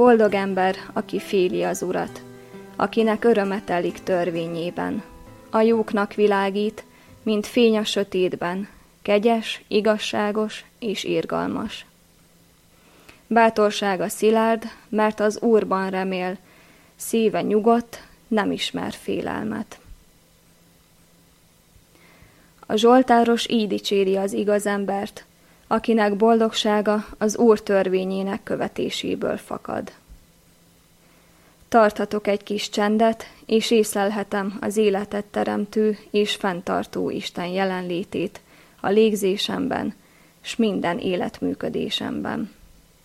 Boldog ember, aki féli az Urat, akinek öröme telik törvényében. A jóknak világít, mint fény a sötétben, kegyes, igazságos és irgalmas. Bátorsága szilárd, mert az Úrban remél, szíve nyugodt, nem ismer félelmet. A zsoltáros így dicséri az igaz embert, akinek boldogsága az Úr törvényének követéséből fakad. Tarthatok egy kis csendet, és észlelhetem az életet teremtő és fenntartó Isten jelenlétét a légzésemben, s minden életműködésemben.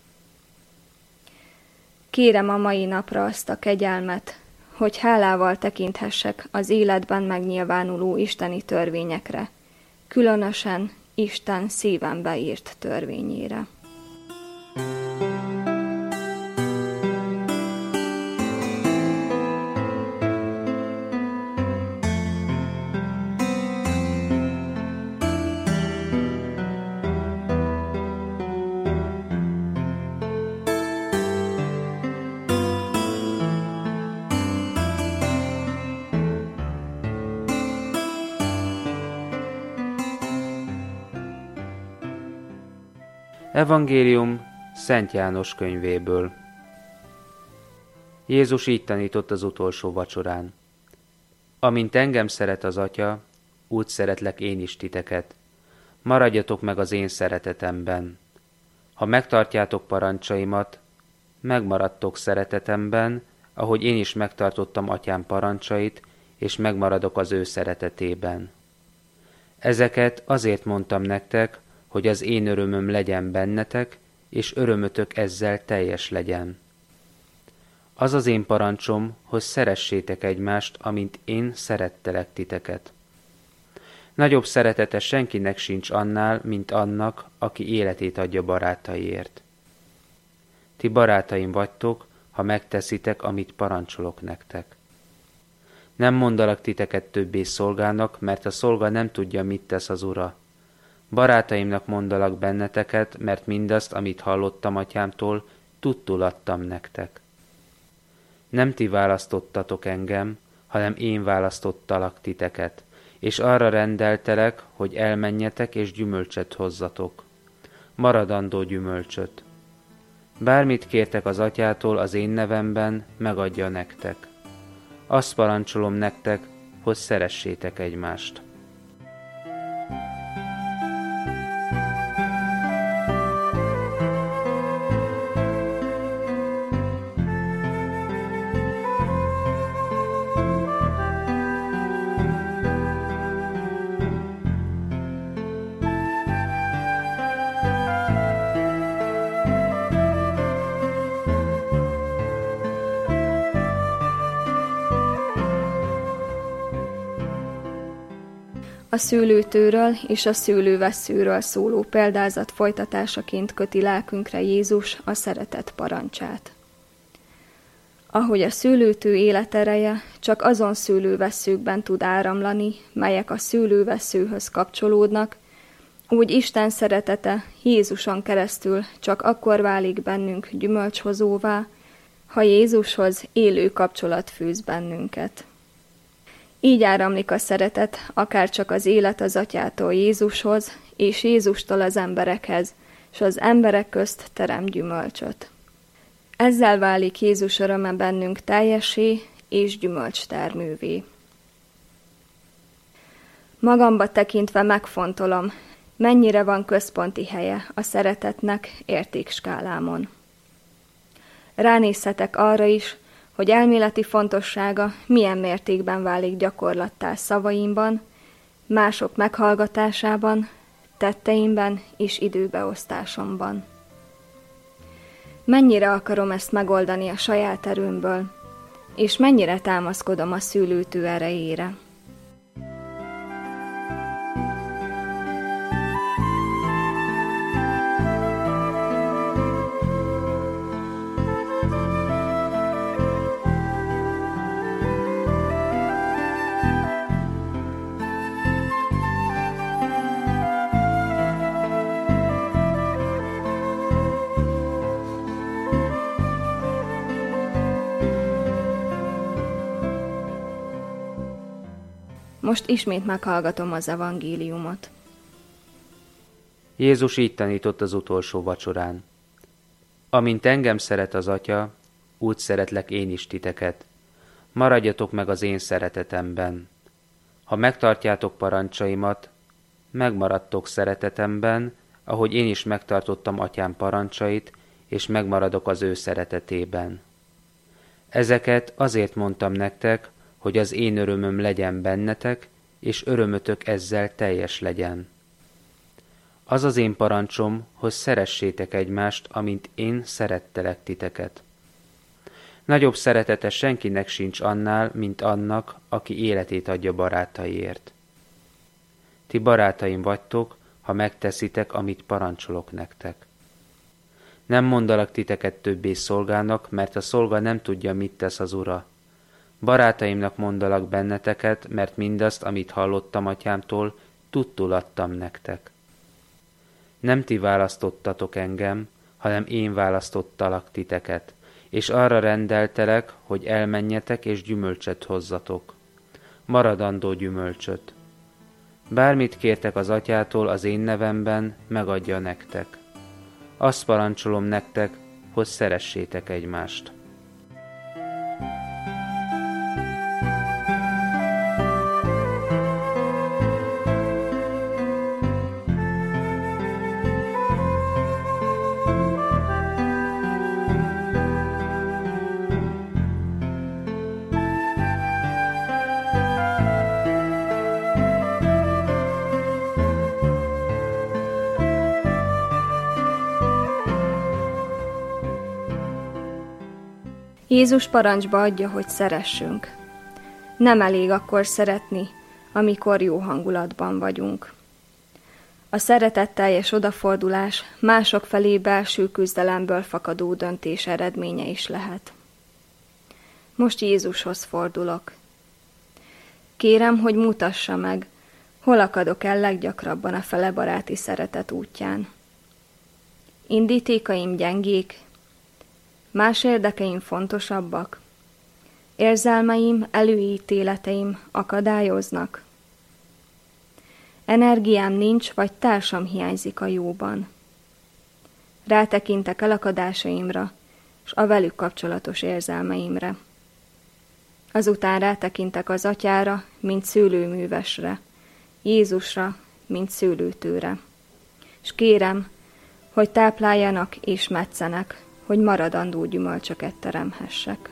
Kérem a mai napra azt a kegyelmet, hogy hálával tekinthessek az életben megnyilvánuló isteni törvényekre, különösen Isten szívembe írt törvényére. Evangélium Szent János könyvéből. Jézus így tanított az utolsó vacsorán. Amint engem szeret az Atya, úgy szeretlek én is titeket. Maradjatok meg az én szeretetemben. Ha megtartjátok parancsaimat, megmaradtok szeretetemben, ahogy én is megtartottam Atyám parancsait, és megmaradok az ő szeretetében. Ezeket azért mondtam nektek, hogy az én örömöm legyen bennetek, és örömötök ezzel teljes legyen. Az az én parancsom, hogy szeressétek egymást, amint én szerettelek titeket. Nagyobb szeretete senkinek sincs annál, mint annak, aki életét adja barátaiért. Ti barátaim vagytok, ha megteszitek, amit parancsolok nektek. Nem mondalak titeket többé szolgának, mert a szolga nem tudja, mit tesz az ura. Barátaimnak mondalak benneteket, mert mindazt, amit hallottam Atyámtól, tudtul adtam nektek. Nem ti választottatok engem, hanem én választottalak titeket, és arra rendeltelek, hogy elmenjetek és gyümölcset hozzatok. Maradandó gyümölcsöt. Bármit kértek az Atyától az én nevemben, megadja nektek. Azt parancsolom nektek, hogy szeressétek egymást. A szőlőtőről és a szőlővesszőről szóló példázat folytatásaként köti lelkünkre Jézus a szeretet parancsát. Ahogy a szőlőtő életereje csak azon szőlővesszőkben tud áramlani, melyek a szőlővesszőhöz kapcsolódnak, úgy Isten szeretete Jézuson keresztül csak akkor válik bennünk gyümölcshozóvá, ha Jézushoz élő kapcsolat fűz bennünket. Így áramlik a szeretet, akárcsak az élet az Atyától Jézushoz, és Jézustól az emberekhez, s az emberek közt terem gyümölcsöt. Ezzel válik Jézus öröme bennünk teljessé és gyümölcstermővé. Magamba tekintve megfontolom, mennyire van központi helye a szeretetnek értékskálámon. Ránézhetek arra is, hogy elméleti fontossága milyen mértékben válik gyakorlattá szavaimban, mások meghallgatásában, tetteimben és időbeosztásomban. Mennyire akarom ezt megoldani a saját erőmből, és mennyire támaszkodom a szőlőtő erejére. Most ismét meghallgatom az evangéliumot. Jézus így tanított az utolsó vacsorán. Amint engem szeret az Atya, úgy szeretlek én is titeket. Maradjatok meg az én szeretetemben. Ha megtartjátok parancsaimat, megmaradtok szeretetemben, ahogy én is megtartottam Atyám parancsait, és megmaradok az ő szeretetében. Ezeket azért mondtam nektek, hogy az én örömöm legyen bennetek, és örömötök ezzel teljes legyen. Az az én parancsom, hogy szeressétek egymást, amint én szerettelek titeket. Nagyobb szeretete senkinek sincs annál, mint annak, aki életét adja barátaiért. Ti barátaim vagytok, ha megteszitek, amit parancsolok nektek. Nem mondalak titeket többé szolgának, mert a szolga nem tudja, mit tesz az ura. Barátaimnak mondalak benneteket, mert mindazt, amit hallottam Atyámtól, tudtul adtam nektek. Nem ti választottatok engem, hanem én választottalak titeket, és arra rendeltelek, hogy elmenjetek és gyümölcsöt hozzatok. Maradandó gyümölcsöt. Bármit kértek az Atyától az én nevemben, megadja nektek. Azt parancsolom nektek, hogy szeressétek egymást. Jézus parancsba adja, hogy szeressünk. Nem elég akkor szeretni, amikor jó hangulatban vagyunk. A szeretetteljes odafordulás mások felé belső küzdelemből fakadó döntés eredménye is lehet. Most Jézushoz fordulok. Kérem, hogy mutassa meg, hol akadok el leggyakrabban a fele baráti szeretet útján. Indítékaim gyengék, más érdekeim fontosabbak, érzelmeim, előítéleteim akadályoznak. Energiám nincs, vagy társam hiányzik a jóban. Rátekintek elakadásaimra, és a velük kapcsolatos érzelmeimre. Azután rátekintek az Atyára, mint szőlőművesre, Jézusra, mint szőlőtőre. És kérem, hogy tápláljanak és metszenek, hogy maradandó gyümölcsöket teremhessek.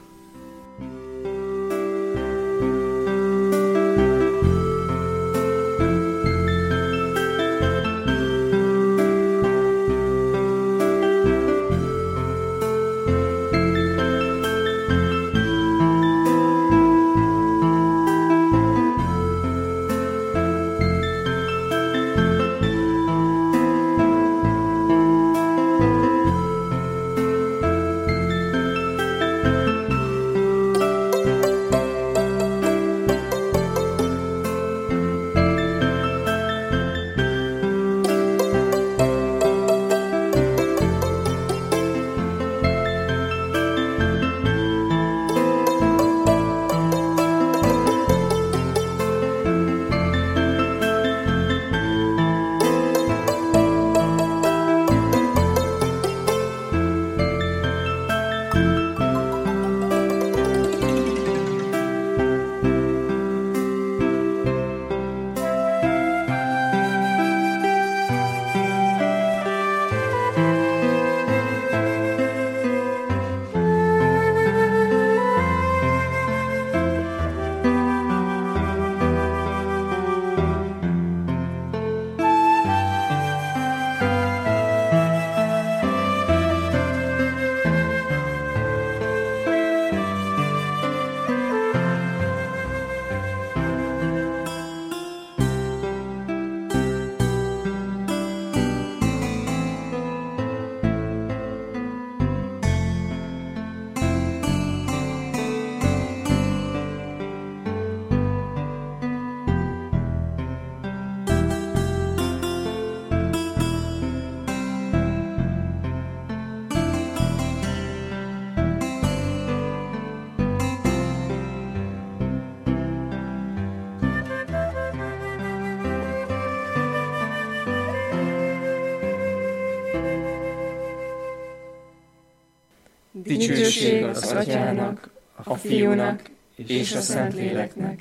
Dicsőség az Atyának, a Fiúnak és a Szentléleknek,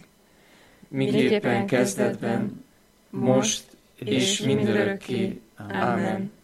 miképpen kezdetben, most és mindörökké. Ámen.